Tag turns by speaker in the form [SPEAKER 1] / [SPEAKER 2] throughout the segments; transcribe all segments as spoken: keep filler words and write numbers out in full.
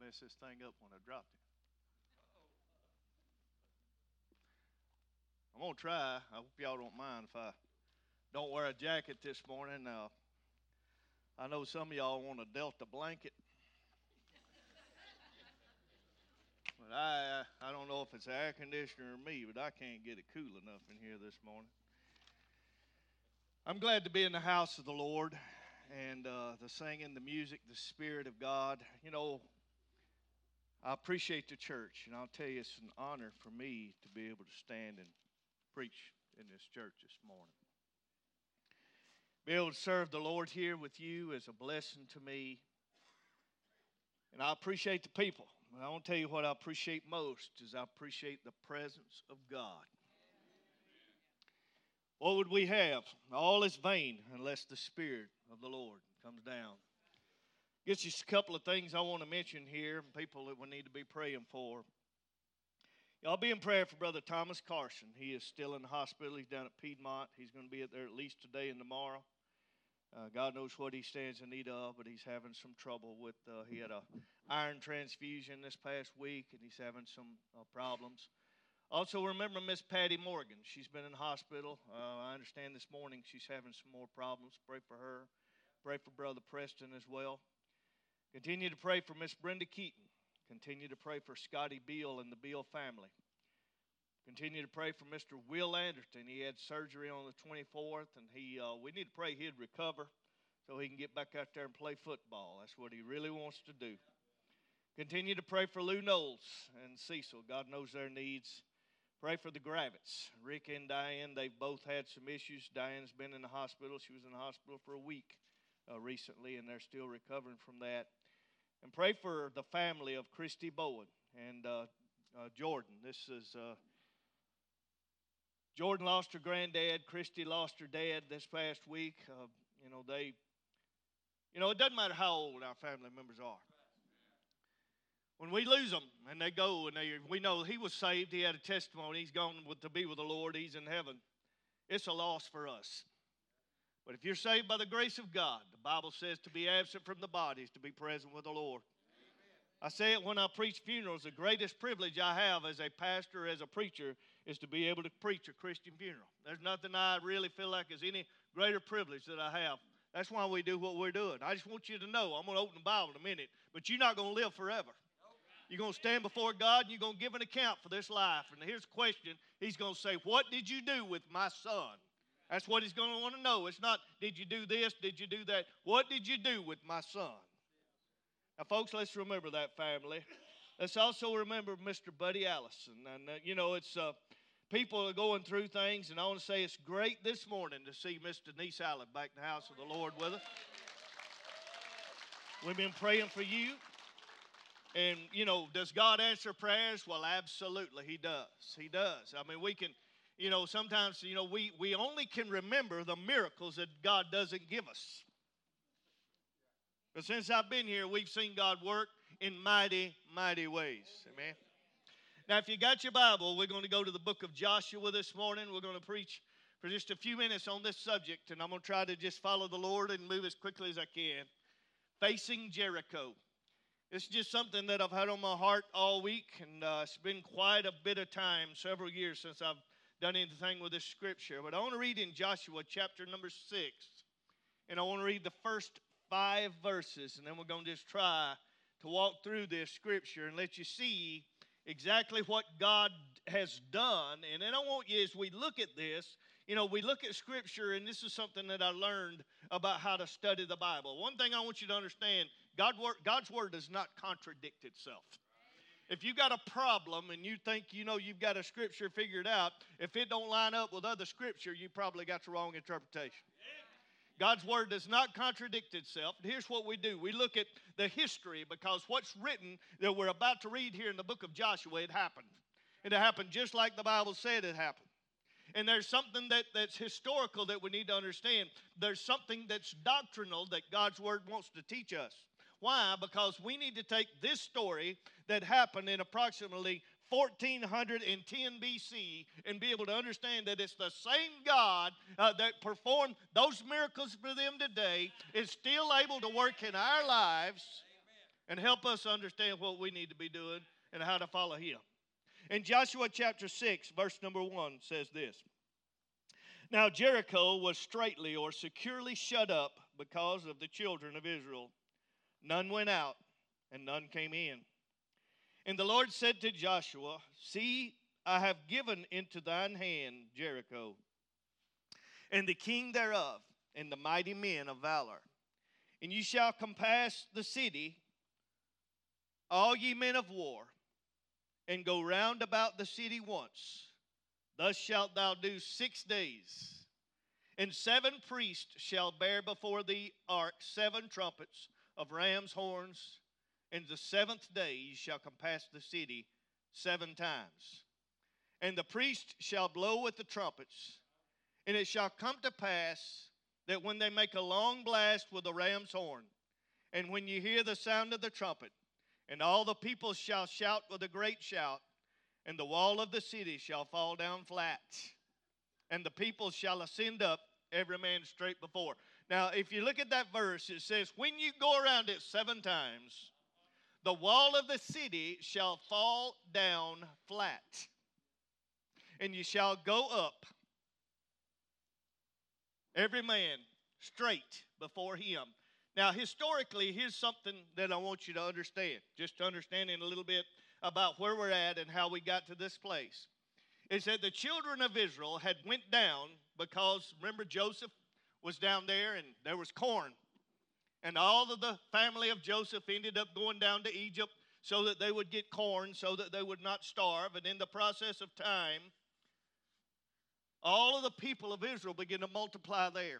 [SPEAKER 1] mess this thing up when I dropped it. I'm going to try. I hope y'all don't mind if I don't wear a jacket this morning. Uh, I know some of y'all want a Delta blanket. But I, I don't know if it's the air conditioner or me, but I can't get it cool enough in here this morning. I'm glad to be in the house of the Lord, and uh, the singing, the music, the Spirit of God. You know, I appreciate the church, and I'll tell you, it's an honor for me to be able to stand and preach in this church this morning. Be able to serve the Lord here with you is a blessing to me, and I appreciate the people. I want to tell you what I appreciate most is I appreciate the presence of God. What would we have? All is vain unless the Spirit of the Lord comes down. Just a couple of things I want to mention here, people that we need to be praying for. Y'all be in prayer for Brother Thomas Carson. He is still in the hospital. He's down at Piedmont. He's going to be there at least today and tomorrow. Uh, God knows what he stands in need of, but he's having some trouble with, uh, he had a iron transfusion this past week, and he's having some uh, problems. Also, remember Miss Patty Morgan. She's been in the hospital. Uh, I understand this morning she's having some more problems. Pray for her. Pray for Brother Preston as well. Continue to pray for Miss Brenda Keaton. Continue to pray for Scotty Beal and the Beal family. Continue to pray for Mister Will Anderson. He had surgery on the twenty-fourth, and he uh, we need to pray he'd recover so he can get back out there and play football. That's what he really wants to do. Continue to pray for Lou Knowles and Cecil. God knows their needs. Pray for the Gravitts, Rick and Diane. They've both had some issues. Diane's been in the hospital. She was in the hospital for a week uh, recently, and they're still recovering from that. And pray for the family of Christy Bowen and uh, uh, Jordan. This is uh, Jordan lost her granddad. Christy lost her dad this past week. Uh, you know, they, you know, it doesn't matter how old our family members are. When we lose them and they go and they, we know he was saved, he had a testimony, he's gone with, to be with the Lord, he's in heaven, it's a loss for us. But if you're saved by the grace of God, the Bible says to be absent from the body is to be present with the Lord. Amen. I say it when I preach funerals, the greatest privilege I have as a pastor, as a preacher, is to be able to preach a Christian funeral. There's nothing I really feel like is any greater privilege that I have. That's why we do what we're doing. I just want you to know, I'm going to open the Bible in a minute, but you're not going to live forever. You're going to stand before God and you're going to give an account for this life. And here's a question. He's going to say, what did you do with my son? That's what he's going to want to know. It's not, did you do this? Did you do that? What did you do with my son? Now, folks, let's remember that family. Let's also remember Mister Buddy Allison. And, uh, you know, it's uh, people are going through things. And I want to say it's great this morning to see Miss Denise Allen back in the house of the Lord with us. We've been praying for you. And, you know, does God answer prayers? Well, absolutely, he does. He does. I mean, we can, you know, sometimes, you know, we, we only can remember the miracles that God doesn't give us. But since I've been here, we've seen God work in mighty, mighty ways. Amen. Now, if you got your Bible, we're going to go to the book of Joshua this morning. We're going to preach for just a few minutes on this subject, and I'm going to try to just follow the Lord and move as quickly as I can. Facing Jericho. It's just something that I've had on my heart all week, and uh, it's been quite a bit of time, several years since I've done anything with this scripture. But I want to read in Joshua chapter number six, and I want to read the first five verses, and then we're going to just try to walk through this scripture and let you see exactly what God has done. And then I want you, as we look at this, you know, we look at Scripture, and this is something that I learned about how to study the Bible. One thing I want you to understand, God, God's Word does not contradict itself. If you got a problem and you think, you know, you've got a Scripture figured out, if it don't line up with other Scripture, you probably got the wrong interpretation. God's Word does not contradict itself. And here's what we do. We look at the history, because what's written that we're about to read here in the book of Joshua, it happened. It happened just like the Bible said it happened. And there's something that, that's historical that we need to understand. There's something that's doctrinal that God's Word wants to teach us. Why? Because we need to take this story that happened in approximately fourteen ten B C and be able to understand that it's the same God uh, that performed those miracles for them today is still able to work in our lives. and help us understand what we need to be doing and how to follow him. In Joshua chapter six, verse number one says this. Now Jericho was straitly or securely shut up because of the children of Israel. None went out, and none came in. And the Lord said to Joshua, See, I have given into thine hand Jericho, and the king thereof, and the mighty men of valor. And ye shall compass the city, all ye men of war, and go round about the city once. Thus shalt thou do six days. And seven priests shall bear before the ark seven trumpets of ram's horns. And the seventh day ye shall compass the city seven times. And the priest shall blow with the trumpets. And it shall come to pass that when they make a long blast with the ram's horn, and when you hear the sound of the trumpet, and all the people shall shout with a great shout, and the wall of the city shall fall down flat, and the people shall ascend up, every man straight before. Now, if you look at that verse, it says, when you go around it seven times, the wall of the city shall fall down flat, and you shall go up, every man straight before him. Now, historically, here's something that I want you to understand, just to understand in a little bit about where we're at and how we got to this place. Is that the children of Israel had went down because, remember, Joseph was down there and there was corn. And all of the family of Joseph ended up going down to Egypt so that they would get corn, so that they would not starve. And in the process of time, all of the people of Israel began to multiply there.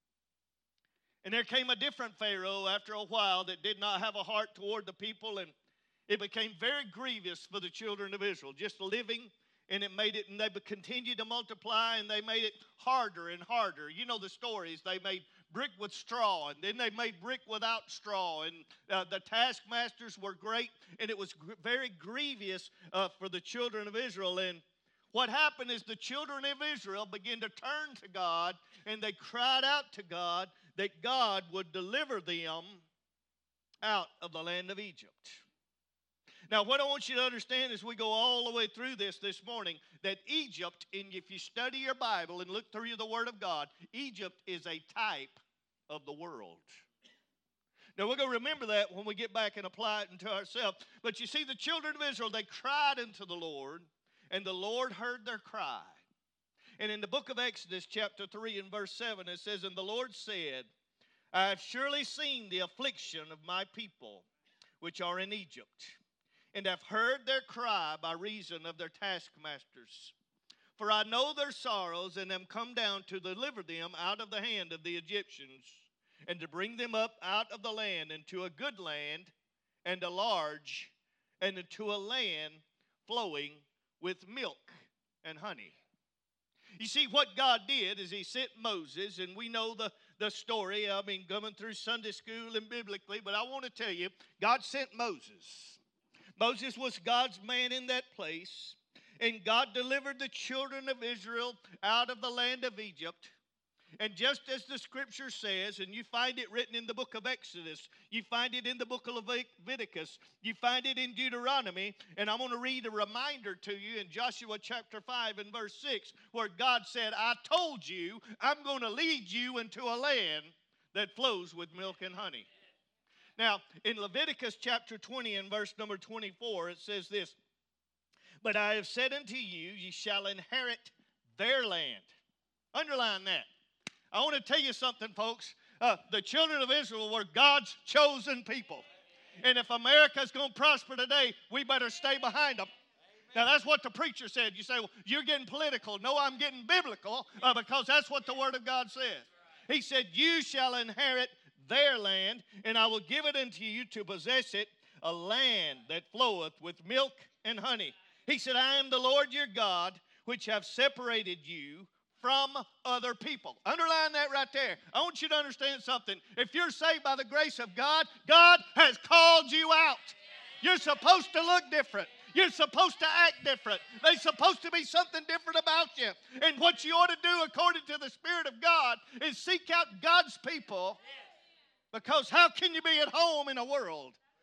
[SPEAKER 1] And there came a different Pharaoh after a while that did not have a heart toward the people, and it became very grievous for the children of Israel, just living, and it made it, and they continued to multiply, and they made it harder and harder. You know the stories. They made brick with straw, and then they made brick without straw, and uh, the taskmasters were great, and it was gr- very grievous uh, for the children of Israel. And what happened is the children of Israel began to turn to God, and they cried out to God that God would deliver them out of the land of Egypt. Now, what I want you to understand as we go all the way through this this morning, that Egypt, and if you study your Bible and look through the Word of God, Egypt is a type of the world. Now, we're going to remember that when we get back and apply it into ourselves. But you see, the children of Israel, they cried unto the Lord, and the Lord heard their cry. And in the book of Exodus, chapter three and verse seven, it says, And the Lord said, I have surely seen the affliction of my people, which are in Egypt, and have heard their cry by reason of their taskmasters. For I know their sorrows, and am come down to deliver them out of the hand of the Egyptians, and to bring them up out of the land into a good land, and a large, and into a land flowing with milk and honey. You see, what God did is he sent Moses, and we know the, the story, I mean, coming through Sunday school and biblically, but I want to tell you, God sent Moses. Moses was God's man in that place, and God delivered the children of Israel out of the land of Egypt. And just as the scripture says, and you find it written in the book of Exodus, you find it in the book of Leviticus, you find it in Deuteronomy, and I'm going to read a reminder to you in Joshua chapter five and verse six, where God said, I told you I'm going to lead you into a land that flows with milk and honey. Now, in Leviticus chapter twenty and verse number twenty-four, it says this, But I have said unto you, ye shall inherit their land. Underline that. I want to tell you something, folks. Uh, the children of Israel were God's chosen people. And if America's going to prosper today, we better stay behind them. Now, that's what the preacher said. You say, well, you're getting political. No, I'm getting biblical uh, because that's what the Word of God says. He said, you shall inherit their land, and I will give it unto you to possess it, a land that floweth with milk and honey. He said, I am the Lord your God, which have separated you from other people. Underline that right there. I want you to understand something. If you're saved by the grace of God, God has called you out. You're supposed to look different. You're supposed to act different. There's supposed to be something different about you. And what you ought to do according to the Spirit of God is seek out God's people, because how can you be at home in a world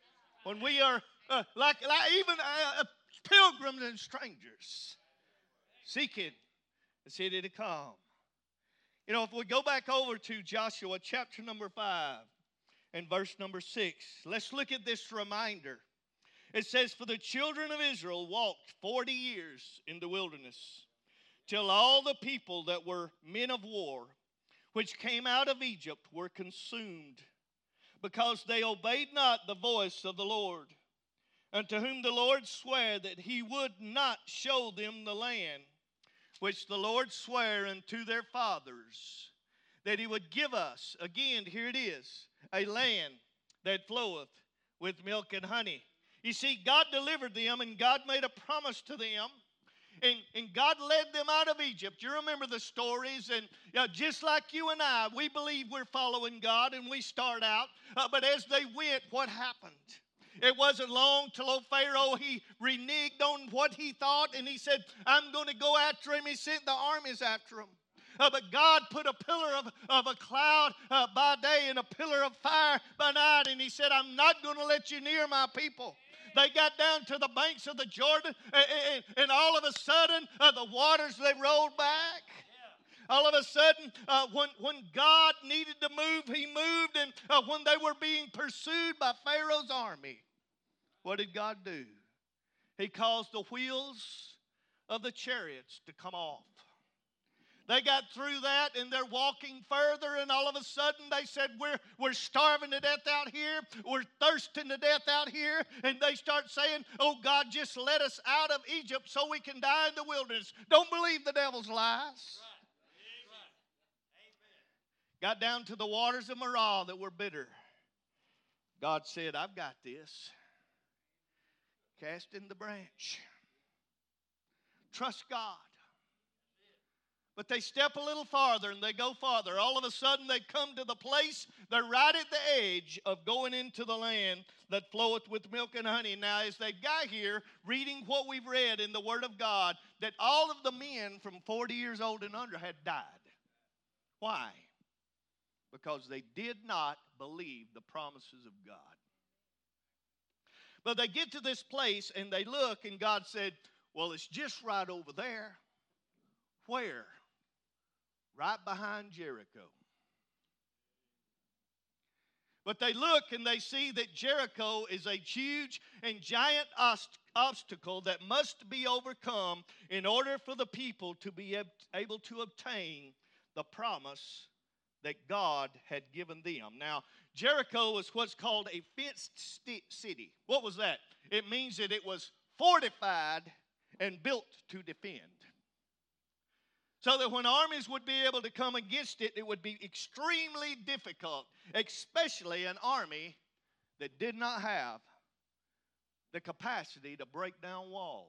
[SPEAKER 1] When we are uh, like, like even uh, uh, pilgrims and strangers seeking the city to come. You know, if we go back over to Joshua chapter number five and verse number six, let's look at this reminder. It says, for the children of Israel walked forty years in the wilderness, till all the people that were men of war, which came out of Egypt, were consumed, because they obeyed not the voice of the Lord, unto whom the Lord sware that he would not show them the land, which the Lord sware unto their fathers, that he would give us. Again, here it is, a land that floweth with milk and honey. You see, God delivered them, and God made a promise to them. And, and God led them out of Egypt. You remember the stories. And you know, just like you and I, we believe we're following God, and we start out. Uh, but as they went, what happened? It wasn't long till old Pharaoh, he reneged on what he thought, and he said, I'm going to go after him. He sent the armies after him. Uh, but God put a pillar of, of a cloud uh, by day and a pillar of fire by night, and he said, I'm not going to let you near my people. They got down to the banks of the Jordan, and, and, and all of a sudden, uh, the waters, they rolled back. All of a sudden, uh, when, when God needed to move, he moved. And uh, when they were being pursued by Pharaoh's army, what did God do? He caused the wheels of the chariots to come off. They got through that, and they're walking further, and all of a sudden they said, we're, we're starving to death out here. We're thirsting to death out here. And they start saying, oh, God, just let us out of Egypt so we can die in the wilderness. Don't believe the devil's lies. Got down to the waters of Marah that were bitter. God said, I've got this. Cast in the branch. Trust God. But they step a little farther and they go farther. All of a sudden they come to the place, they're right at the edge of going into the land that floweth with milk and honey. Now as they got here, reading what we've read in the Word of God, that all of the men from forty years old and under had died. Why? Because they did not believe the promises of God. But they get to this place and they look, and God said, well, it's just right over there. Where? Right behind Jericho. But they look and they see that Jericho is a huge and giant obstacle that must be overcome in order for the people to be able to obtain the promise that God had given them. Now, Jericho is what's called a fenced city. What was that? It means that it was fortified and built to defend. So that when armies would be able to come against it, it would be extremely difficult, especially an army that did not have the capacity to break down walls.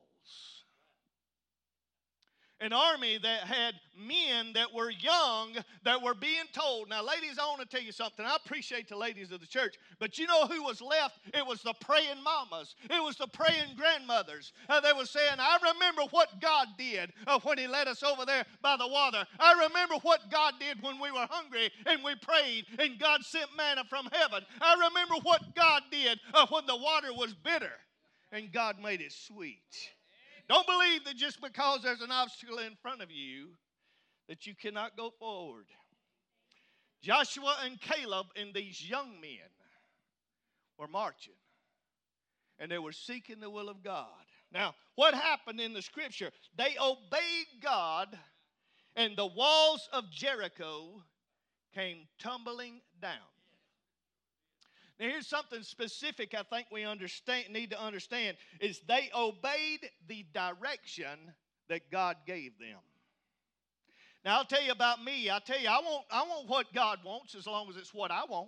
[SPEAKER 1] An army that had men that were young that were being told. Now, ladies, I want to tell you something. I appreciate the ladies of the church, but you know who was left? It was the praying mamas. It was the praying grandmothers. Uh, they were saying, I remember what God did uh, when he led us over there by the water. I remember what God did when we were hungry and we prayed and God sent manna from heaven. I remember what God did uh, when the water was bitter and God made it sweet. Don't believe that just because there's an obstacle in front of you that you cannot go forward. Joshua and Caleb and these young men were marching, and they were seeking the will of God. Now, what happened in the scripture? They obeyed God, and the walls of Jericho came tumbling down. Now, here's something specific I think we understand, need to understand, is they obeyed the direction that God gave them. Now, I'll tell you about me. I'll tell you, I want, I want what God wants as long as it's what I want.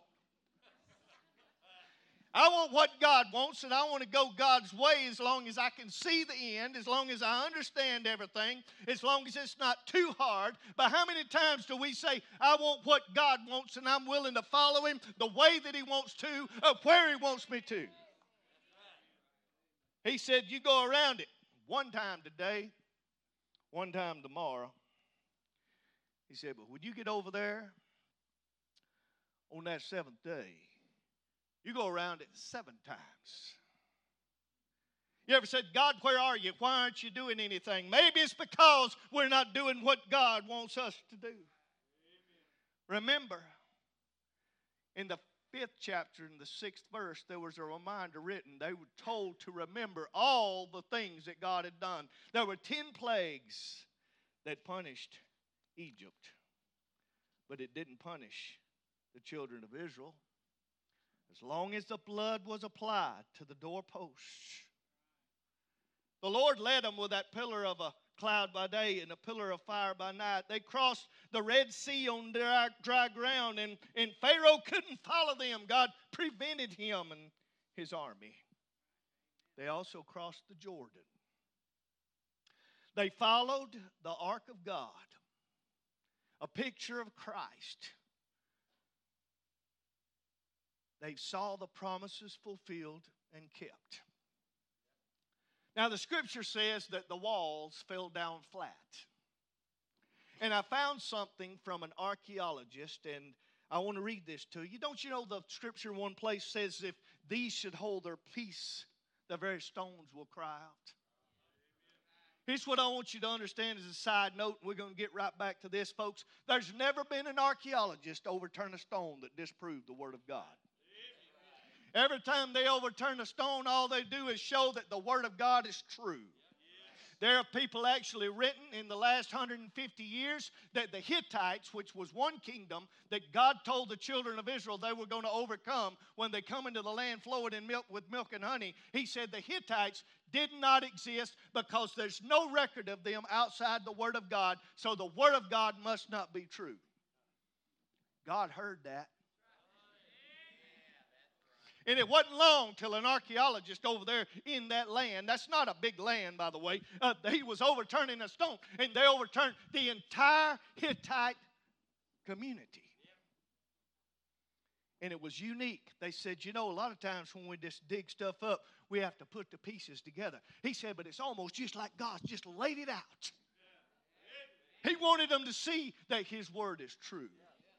[SPEAKER 1] I want what God wants, and I want to go God's way as long as I can see the end, as long as I understand everything, as long as it's not too hard. But how many times do we say, I want what God wants, and I'm willing to follow him the way that he wants to, uh, where he wants me to? He said, you go around it one time today, one time tomorrow. He said, but when you get over there on that seventh day, You go around it seven times. You ever said, God, where are you? Why aren't you doing anything? Maybe it's because we're not doing what God wants us to do. Amen. Remember, in the fifth chapter, in the sixth verse, there was a reminder written. They were told to remember all the things that God had done. There were ten plagues that punished Egypt, but it didn't punish the children of Israel. As long as the blood was applied to the doorposts, the Lord led them with that pillar of a cloud by day and a pillar of fire by night. They crossed the Red Sea on dry, dry ground, and, and Pharaoh couldn't follow them. God prevented him and his army. They also crossed the Jordan. They followed the ark of God, a picture of Christ. They saw the promises fulfilled and kept. Now, the scripture says that the walls fell down flat. And I found something from an archaeologist, and I want to read this to you. Don't you know the scripture in one place says, if these should hold their peace, the very stones will cry out. Here's what I want you to understand as a side note, and we're going to get right back to this, folks. There's never been an archaeologist to overturn a stone that disproved the Word of God. Every time they overturn a stone, all they do is show that the Word of God is true. There are people actually written in the last one hundred fifty years that the Hittites, which was one kingdom that God told the children of Israel they were going to overcome when they come into the land flowing in milk with milk and honey. He said the Hittites did not exist because there's no record of them outside the Word of God, so the Word of God must not be true. God heard that. And it wasn't long till an archaeologist over there in that land, that's not a big land, by the way, uh, he was overturning a stone, and they overturned the entire Hittite community. And it was unique. They said, you know, a lot of times when we just dig stuff up, we have to put the pieces together. He said, but it's almost just like God just laid it out. He wanted them to see that His Word is true.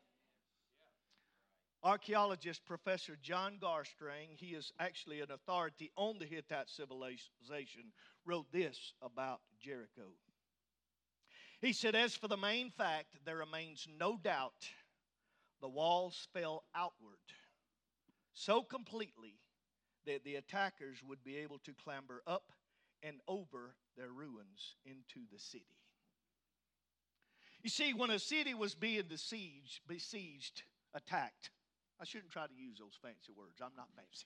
[SPEAKER 1] Archaeologist Professor John Garstrang, he is actually an authority on the Hittite civilization, wrote this about Jericho. He said, as for the main fact, there remains no doubt the walls fell outward so completely that the attackers would be able to clamber up and over their ruins into the city. You see, when a city was being besieged, besieged, attacked, I shouldn't try to use those fancy words. I'm not fancy.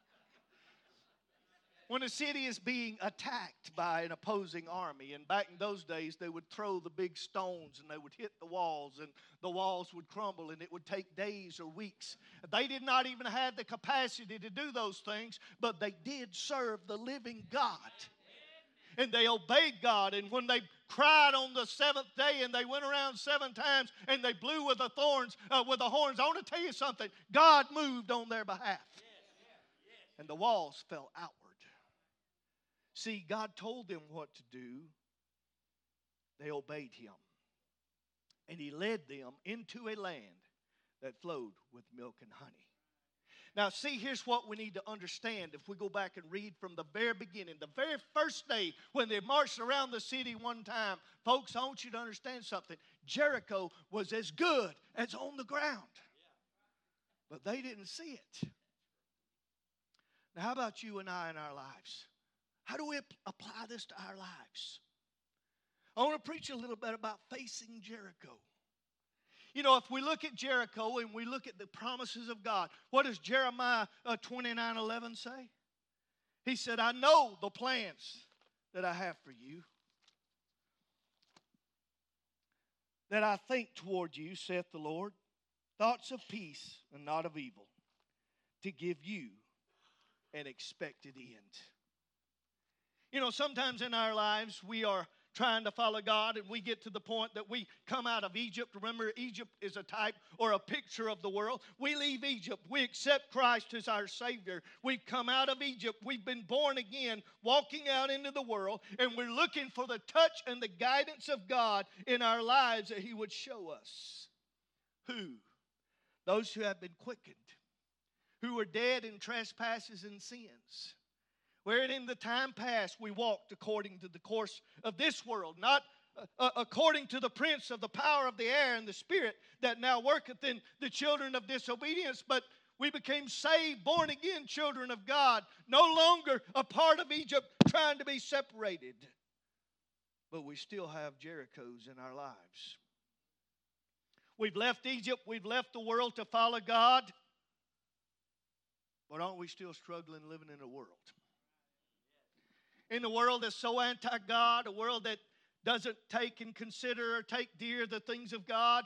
[SPEAKER 1] When a city is being attacked by an opposing army, and back in those days, they would throw the big stones and they would hit the walls, and the walls would crumble, and it would take days or weeks. They did not even have the capacity to do those things, but they did serve the living God. And they obeyed God. And when they cried on the seventh day and they went around seven times and they blew with the thorns, uh, with the horns, I want to tell you something. God moved on their behalf. And the walls fell outward. See, God told them what to do. They obeyed Him. And He led them into a land that flowed with milk and honey. Now, see, here's what we need to understand. If we go back and read from the very beginning, the very first day when they marched around the city one time, folks, I want you to understand something. Jericho was as good as on the ground. But they didn't see it. Now, how about you and I in our lives? How do we apply this to our lives? I want to preach a little bit about facing Jericho. You know, if we look at Jericho and we look at the promises of God, what does Jeremiah uh, twenty-nine eleven say? He said, I know the plans that I have for you, that I think toward you, saith the Lord, thoughts of peace and not of evil, to give you an expected end. You know, sometimes in our lives we are trying to follow God, and we get to the point that we come out of Egypt. Remember, Egypt is a type or a picture of the world. We leave Egypt. We accept Christ as our Savior. We've come out of Egypt. We've been born again, walking out into the world, and we're looking for the touch and the guidance of God in our lives that He would show us. Who? Those who have been quickened, who were dead in trespasses and sins, wherein in the time past we walked according to the course of this world, not uh, according to the prince of the power of the air and the spirit that now worketh in the children of disobedience, but we became saved, born again children of God, no longer a part of Egypt trying to be separated. But we still have Jerichos in our lives. We've left Egypt, we've left the world to follow God, but aren't we still struggling living in a world? In a world that's so anti-God, a world that doesn't take and consider or take dear the things of God.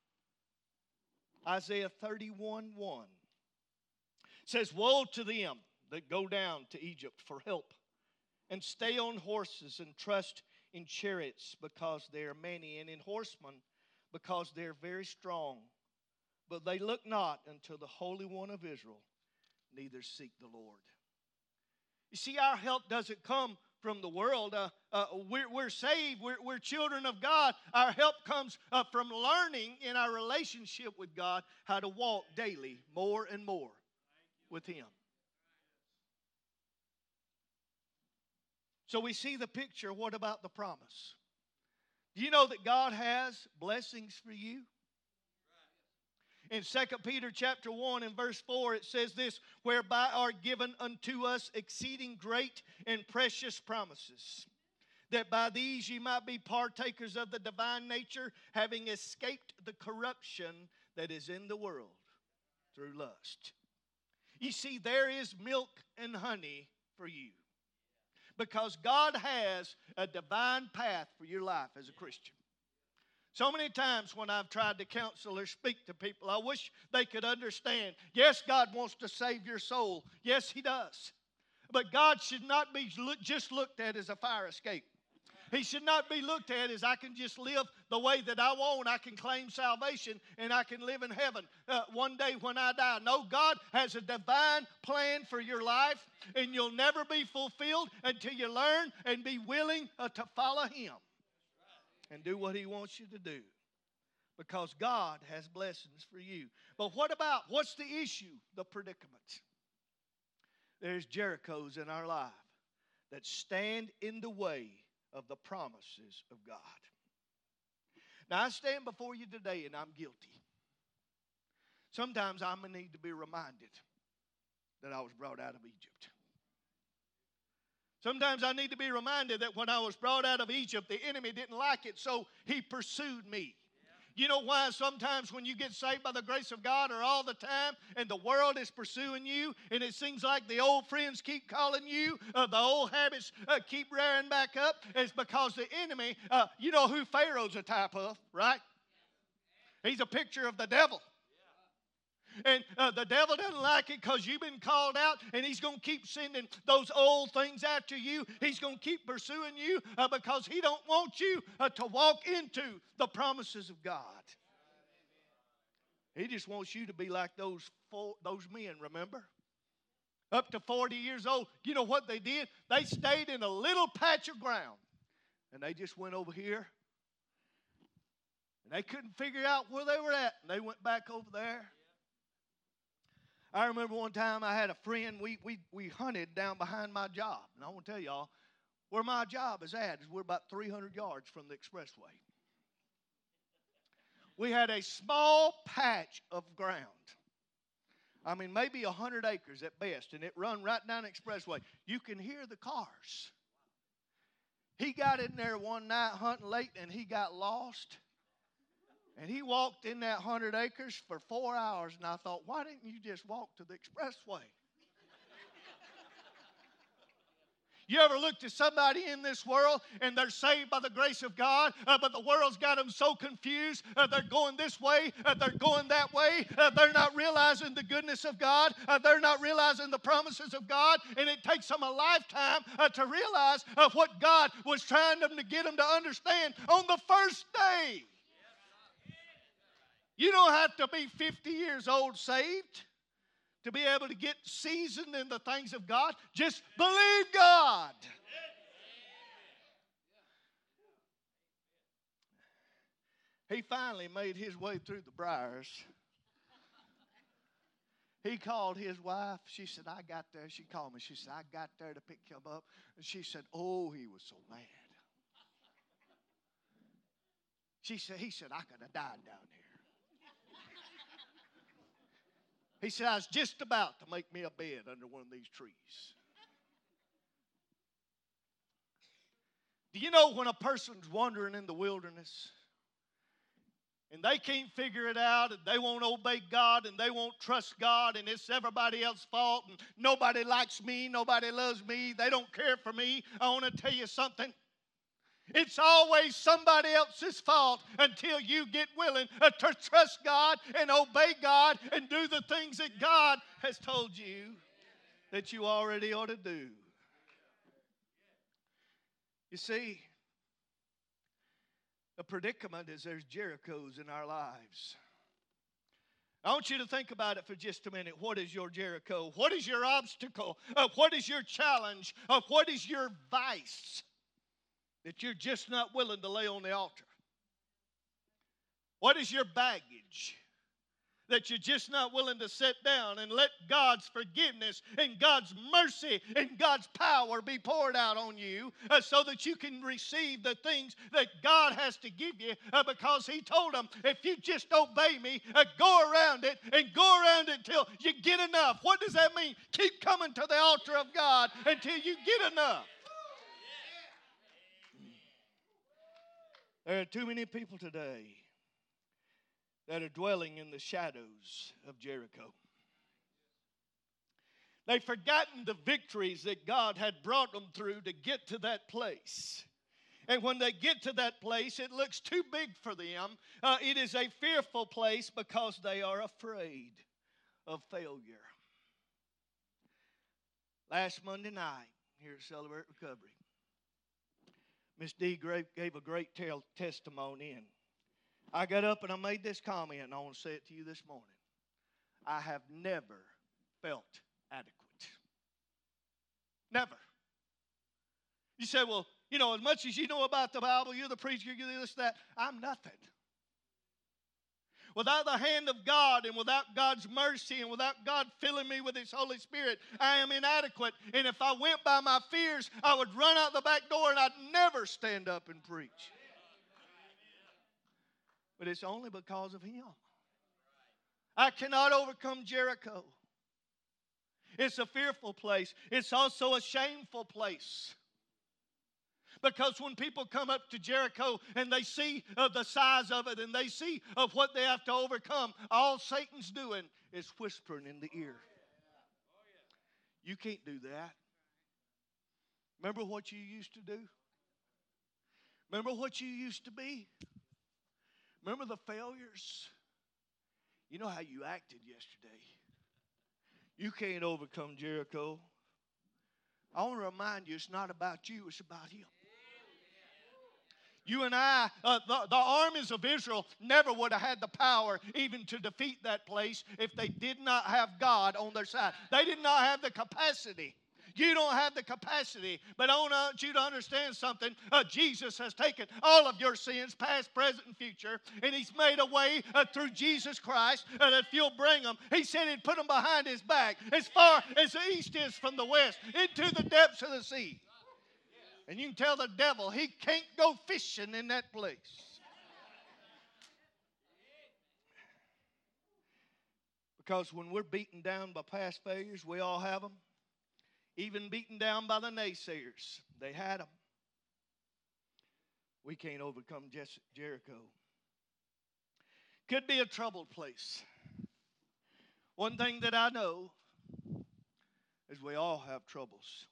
[SPEAKER 1] Isaiah thirty-one one says, woe to them that go down to Egypt for help and stay on horses and trust in chariots because they are many, and in horsemen because they are very strong. But they look not unto the Holy One of Israel, neither seek the Lord. You see, our help doesn't come from the world. Uh, uh, we're, we're saved. We're, we're children of God. Our help comes uh, from learning in our relationship with God how to walk daily more and more with Him. So we see the picture. What about the promise? Do you know that God has blessings for you? In Second Peter chapter one and verse four, it says this, whereby are given unto us exceeding great and precious promises, that by these ye might be partakers of the divine nature, having escaped the corruption that is in the world through lust. You see, there is milk and honey for you, because God has a divine path for your life as a Christian. So many times when I've tried to counsel or speak to people, I wish they could understand. Yes, God wants to save your soul. Yes, He does. But God should not be just looked at as a fire escape. He should not be looked at as I can just live the way that I want. I can claim salvation and I can live in heaven uh, one day when I die. No, God has a divine plan for your life, and you'll never be fulfilled until you learn and be willing uh, to follow Him and do what He wants you to do, because God has blessings for you. But what about, what's the issue? The predicament. There's Jerichos in our life that stand in the way of the promises of God. Now, I stand before you today and I'm guilty. Sometimes I'm going to need to be reminded that I was brought out of Egypt. Sometimes I need to be reminded that when I was brought out of Egypt, the enemy didn't like it, so he pursued me. You know why sometimes when you get saved by the grace of God, or all the time, and the world is pursuing you, and it seems like the old friends keep calling you, uh, the old habits uh, keep rearing back up? It's because the enemy, uh, you know who Pharaoh's a type of, right? He's a picture of the devil. And uh, the devil doesn't like it because you've been called out, and he's going to keep sending those old things after you. He's going to keep pursuing you uh, because he don't want you uh, to walk into the promises of God. He just wants you to be like those four, those men, remember? Up to forty years old. You know what they did? They stayed in a little patch of ground, and they just went over here, and they couldn't figure out where they were at, and they went back over there. I remember one time I had a friend, we, we, we hunted down behind my job. And I want to tell y'all, where my job is at is we're about three hundred yards from the expressway. We had a small patch of ground. I mean, maybe one hundred acres at best, and it run right down the expressway. You can hear the cars. He got in there one night hunting late, and he got lost. And he walked in that one hundred acres for four hours, and I thought, why didn't you just walk to the expressway? You ever looked at somebody in this world, and they're saved by the grace of God, uh, but the world's got them so confused. Uh, they're going this way, uh, they're going that way. Uh, they're not realizing the goodness of God. Uh, they're not realizing the promises of God, and it takes them a lifetime uh, to realize uh, what God was trying them to get them to understand on the first day. You don't have to be fifty years old saved to be able to get seasoned in the things of God. Just believe God. He finally made his way through the briars.
[SPEAKER 2] He called his wife. She said, I got there. She called me. She said, I got there to pick him up. And she said, oh, he was so mad. She said, he said, I could have died down here. He said, I was just about to make me a bed under one of these trees. Do you know when a person's wandering in the wilderness and they can't figure it out and they won't obey God and they won't trust God and it's everybody else's fault and nobody likes me, nobody loves me, they don't care for me? I want to tell you something. It's always somebody else's fault until you get willing to trust God and obey God and do the things that God has told you that you already ought to do. You see, the predicament is there's Jerichos in our lives. I want you to think about it for just a minute. What is your Jericho? What is your obstacle? Uh, what is your challenge? Uh, what is your vice that you're just not willing to lay on the altar? What is your baggage that you're just not willing to set down and let God's forgiveness and God's mercy and God's power be poured out on you uh, so that you can receive the things that God has to give you uh, because He told them, if you just obey me, uh, go around it and go around it till you get enough. What does that mean? Keep coming to the altar of God until you get enough. There are too many people today that are dwelling in the shadows of Jericho. They've forgotten the victories that God had brought them through to get to that place. And when they get to that place, it looks too big for them. Uh, it is a fearful place because they are afraid of failure. Last Monday night here at Celebrate Recovery, Miss D gave a great testimony, and I got up and I made this comment, and I want to say it to you this morning. I have never felt adequate. Never. You say, well, you know, as much as you know about the Bible, you're the preacher, you're this, that. I'm nothing. Without the hand of God and without God's mercy and without God filling me with His Holy Spirit, I am inadequate. And if I went by my fears, I would run out the back door and I'd never stand up and preach. But it's only because of Him. I cannot overcome Jericho. It's a fearful place. It's also a shameful place. Because when people come up to Jericho and they see uh, the size of it and they see of uh, what they have to overcome, all Satan's doing is whispering in the ear. You can't do that. Remember what you used to do? Remember what you used to be? Remember the failures? You know how you acted yesterday. You can't overcome Jericho. I want to remind you, it's not about you, it's about Him. You and I, uh, the, the armies of Israel never would have had the power even to defeat that place if they did not have God on their side. They did not have the capacity. You don't have the capacity. But I want you to understand something. Uh, Jesus has taken all of your sins, past, present, and future, and He's made a way uh, through Jesus Christ uh, that if you'll bring them, He said He'd put them behind His back as far as the east is from the west, into the depths of the sea. And you can tell the devil he can't go fishing in that place. Because when we're beaten down by past failures, we all have them. Even beaten down by the naysayers, they had them. We can't overcome Jericho. Could be a troubled place. One thing that I know is we all have troubles.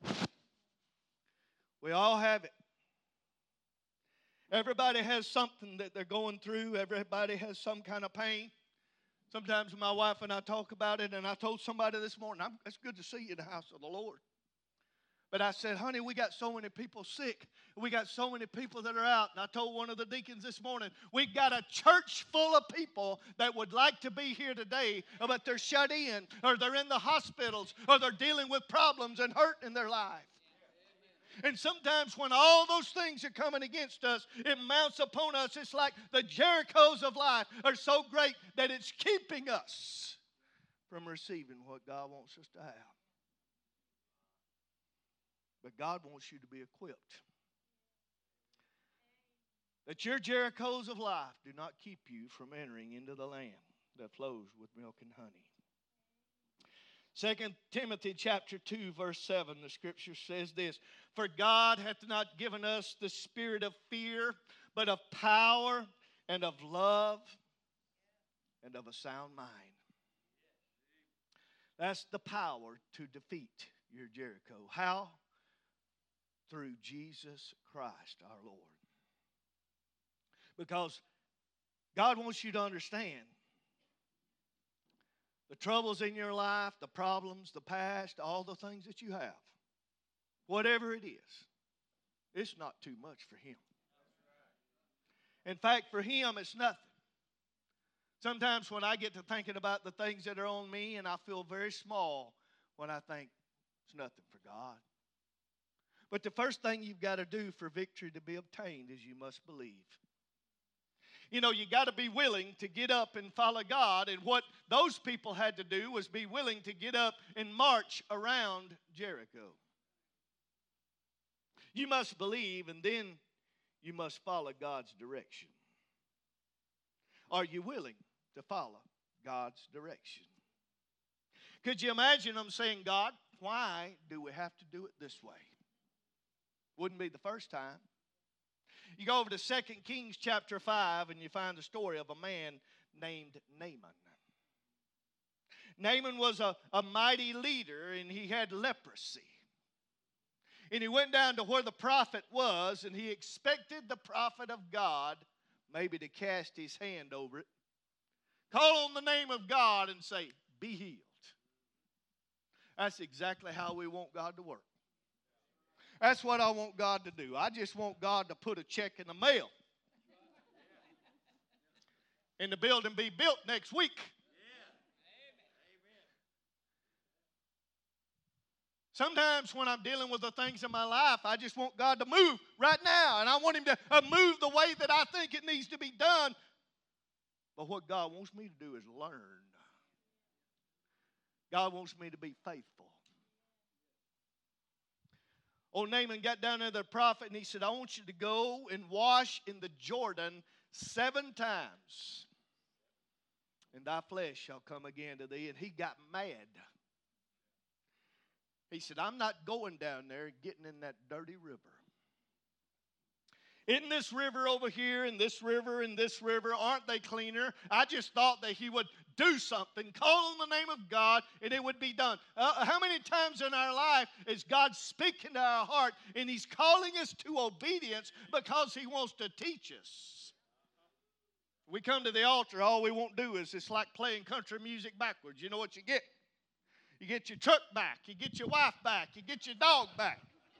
[SPEAKER 2] We all have it. Everybody has something that they're going through. Everybody has some kind of pain. Sometimes my wife and I talk about it, and I told somebody this morning, I'm, it's good to see you in the house of the Lord. But I said, honey, we got so many people sick. We got so many people that are out. And I told one of the deacons this morning, we got a church full of people that would like to be here today, but they're shut in, or they're in the hospitals, or they're dealing with problems and hurt in their life. And sometimes when all those things are coming against us, it mounts upon us. It's like the Jerichos of life are so great that it's keeping us from receiving what God wants us to have. But God wants you to be equipped. That your Jerichos of life do not keep you from entering into the land that flows with milk and honey. Second Timothy chapter two, verse seven, the scripture says this: For God hath not given us the spirit of fear, but of power and of love and of a sound mind. That's the power to defeat your Jericho. How? Through Jesus Christ our Lord. Because God wants you to understand the troubles in your life, the problems, the past, all the things that you have, whatever it is, it's not too much for Him. In fact, for Him, it's nothing. Sometimes when I get to thinking about the things that are on me, and I feel very small when I think it's nothing for God. But the first thing you've got to do for victory to be obtained is you must believe. You know, you got to be willing to get up and follow God. And what those people had to do was be willing to get up and march around Jericho. You must believe, and then you must follow God's direction. Are you willing to follow God's direction? Could you imagine them saying, God, why do we have to do it this way? Wouldn't be the first time. You go over to Second Kings chapter five and you find the story of a man named Naaman. Naaman was a, a mighty leader and he had leprosy. And he went down to where the prophet was and he expected the prophet of God maybe to cast his hand over it, call on the name of God and say, be healed. That's exactly how we want God to work. That's what I want God to do. I just want God to put a check in the mail. And the building be built next week. Sometimes when I'm dealing with the things in my life, I just want God to move right now. And I want Him to uh, move the way that I think it needs to be done. But what God wants me to do is learn. God wants me to be faithful. Old Naaman got down there to the prophet and he said, I want you to go and wash in the Jordan seven times, and thy flesh shall come again to thee. And he got mad. He said, I'm not going down there and getting in that dirty river. Isn't this river over here and this river and this river, aren't they cleaner? I just thought that he would do something, call on the name of God, and it would be done. Uh, how many times in our life is God speaking to our heart and He's calling us to obedience because He wants to teach us? We come to the altar, all we won't do is it's like playing country music backwards. You know what you get? You get your truck back, you get your wife back, you get your dog back.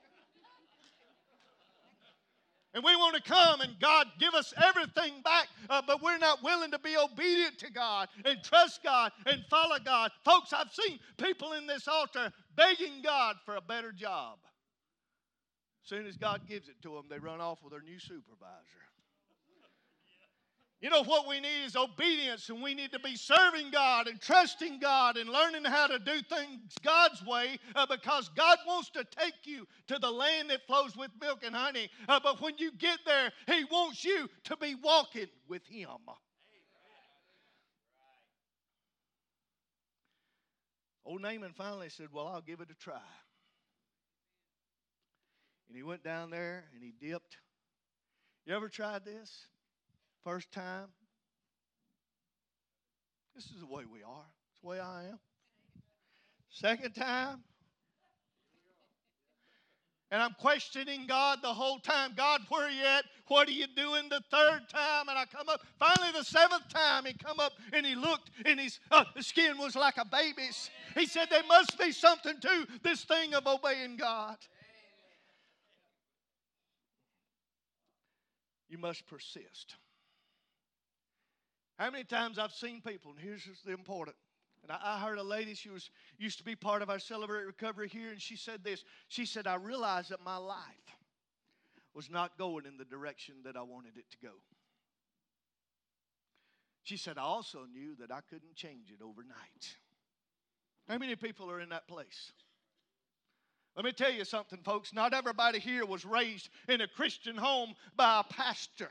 [SPEAKER 2] And we want to come and God give us everything back, uh, but we're not willing to be obedient to God and trust God and follow God. Folks, I've seen people in this altar begging God for a better job. As soon as God gives it to them, they run off with their new supervisor. You know what we need is obedience, and we need to be serving God and trusting God and learning how to do things God's way uh, because God wants to take you to the land that flows with milk and honey. Uh, but when you get there, He wants you to be walking with Him. Old Naaman finally said, well, I'll give it a try. And he went down there and he dipped. You ever tried this? First time, this is the way we are. It's the way I am. Second time, and I'm questioning God the whole time. God, where are you at? What are you doing? The third time, and I come up. Finally, the seventh time, he come up and he looked, and his uh, skin was like a baby's. He said, there must be something to this thing of obeying God. You must persist. How many times I've seen people, and here's just the important. And I, I heard a lady, she was used to be part of our Celebrate Recovery here, and she said this. She said, I realized that my life was not going in the direction that I wanted it to go. She said, I also knew that I couldn't change it overnight. How many people are in that place? Let me tell you something, folks. Not everybody here was raised in a Christian home by a pastor.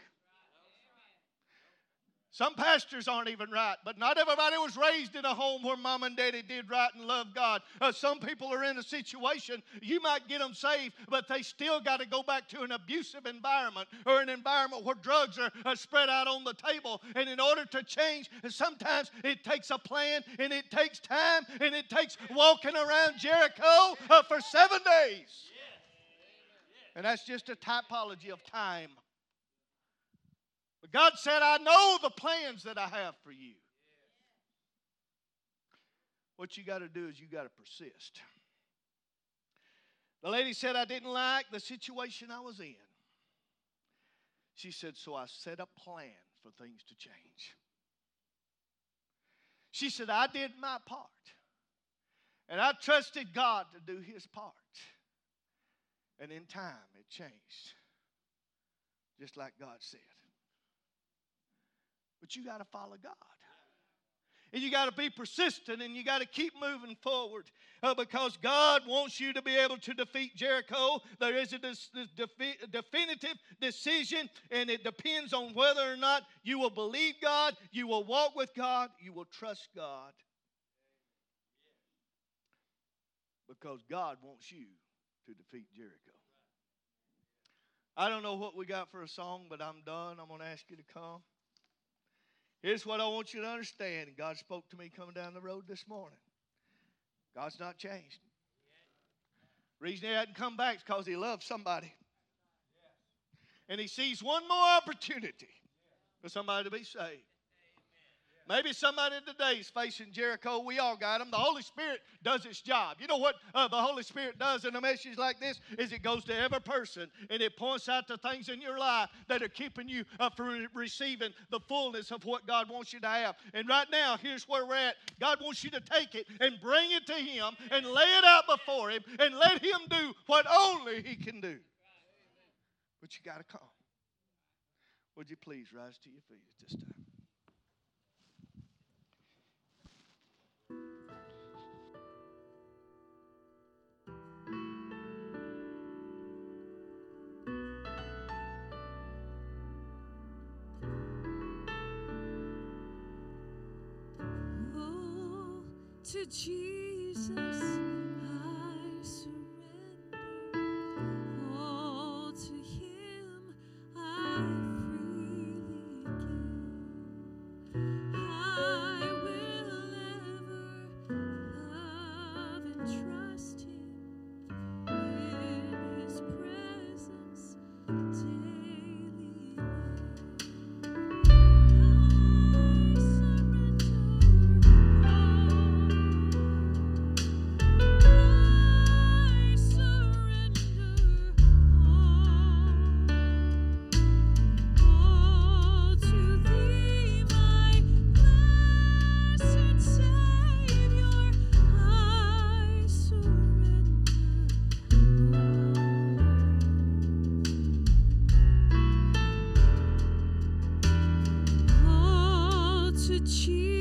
[SPEAKER 2] Some pastors aren't even right, but not everybody was raised in a home where mom and daddy did right and loved God. Uh, some people are in a situation, you might get them saved, but they still got to go back to an abusive environment or an environment where drugs are uh, spread out on the table. And in order to change, sometimes it takes a plan and it takes time and it takes walking around Jericho uh, for seven days. And that's just a typology of time. But God said, I know the plans that I have for you. What you got to do is you got to persist. The lady said, I didn't like the situation I was in. She said, so I set a plan for things to change. She said, I did my part. And I trusted God to do His part. And in time, it changed. Just like God said. But you got to follow God. And you got to be persistent and you got to keep moving forward uh, because God wants you to be able to defeat Jericho. There is a dis- defi- definitive decision, and it depends on whether or not you will believe God, you will walk with God, you will trust God. Because God wants you to defeat Jericho. I don't know what we got for a song, but I'm done. I'm going to ask you to come. Here's what I want you to understand. God spoke to me coming down the road this morning. God's not changed. The reason He hadn't come back is because He loves somebody. And He sees one more opportunity for somebody to be saved. Maybe somebody today is facing Jericho. We all got them. The Holy Spirit does its job. You know what uh, the Holy Spirit does in a message like this is it goes to every person and it points out the things in your life that are keeping you uh, from receiving the fullness of what God wants you to have. And right now, here's where we're at. God wants you to take it and bring it to Him and lay it out before Him and let Him do what only He can do. But you got to come. Would you please rise to your feet at this time?
[SPEAKER 3] To Jesus I surrender, all to Him I freely give. I will ever love and trust Him, in His presence daily live. I surrender Jesus.